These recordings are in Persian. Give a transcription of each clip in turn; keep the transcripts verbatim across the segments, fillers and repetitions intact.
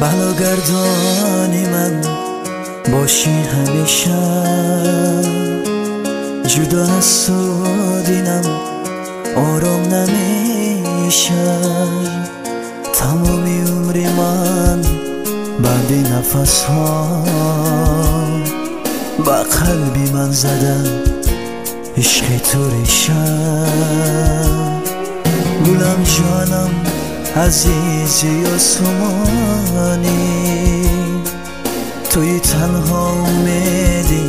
بلاگردانی من باشی همیشه، جدا از تو دینم آرام نمیشه. تمامی عمری من بعد نفس ها با قلبی من زدم عشق تو ریشه. گلم جانم عزیزی آسمانی، توی تنها امیدی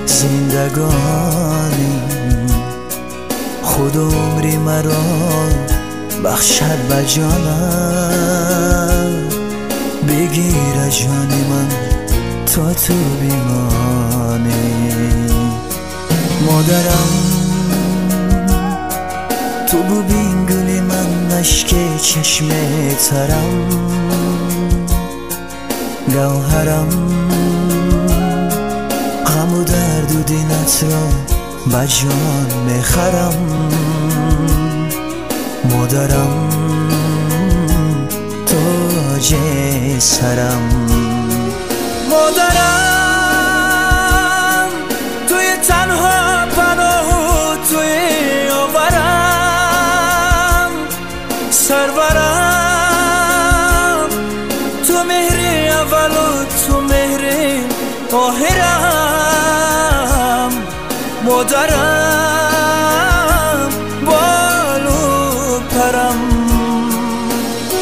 زندگانی. خدا عمری مرا بخشد به جانم، بگیر جان من تا تو بمانی. مادرم تو ببین گلی من اشک چشم ترم، گوهرم غم و درد و دینت را به جان میخرم. مادرم تاج سرم، مادرم توی تنها پناه و توی آورم. سرورم تو مهری اول و تو مهری آخرم. مادرم